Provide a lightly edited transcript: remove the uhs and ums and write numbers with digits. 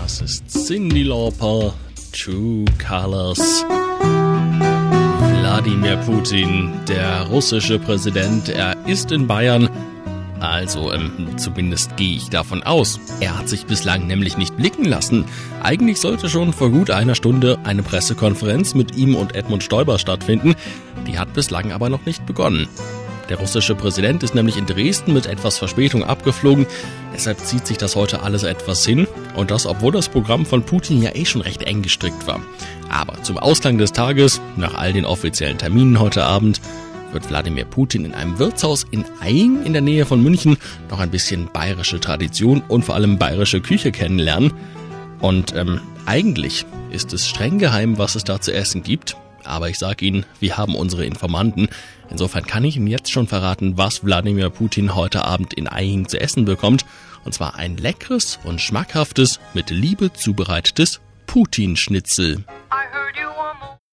Das ist Cyndi Lauper, True Colors. Wladimir Putin, der russische Präsident, er ist in Bayern. Also, zumindest gehe ich davon aus. Er hat sich bislang nämlich nicht blicken lassen. Eigentlich sollte schon vor gut einer Stunde eine Pressekonferenz mit ihm und Edmund Stoiber stattfinden. Die hat bislang aber noch nicht begonnen. Der russische Präsident ist nämlich in Dresden mit etwas Verspätung abgeflogen. Deshalb zieht sich das heute alles etwas hin. Und das, obwohl das Programm von Putin ja schon recht eng gestrickt war. Aber zum Ausklang des Tages, nach all den offiziellen Terminen heute Abend, wird Wladimir Putin in einem Wirtshaus in Eying in der Nähe von München noch ein bisschen bayerische Tradition und vor allem bayerische Küche kennenlernen. Und eigentlich ist es streng geheim, was es da zu essen gibt. Aber ich sage Ihnen, wir haben unsere Informanten. Insofern kann ich Ihnen jetzt schon verraten, was Wladimir Putin heute Abend in Eying zu essen bekommt. Und zwar ein leckeres und schmackhaftes, mit Liebe zubereitetes Putin-Schnitzel.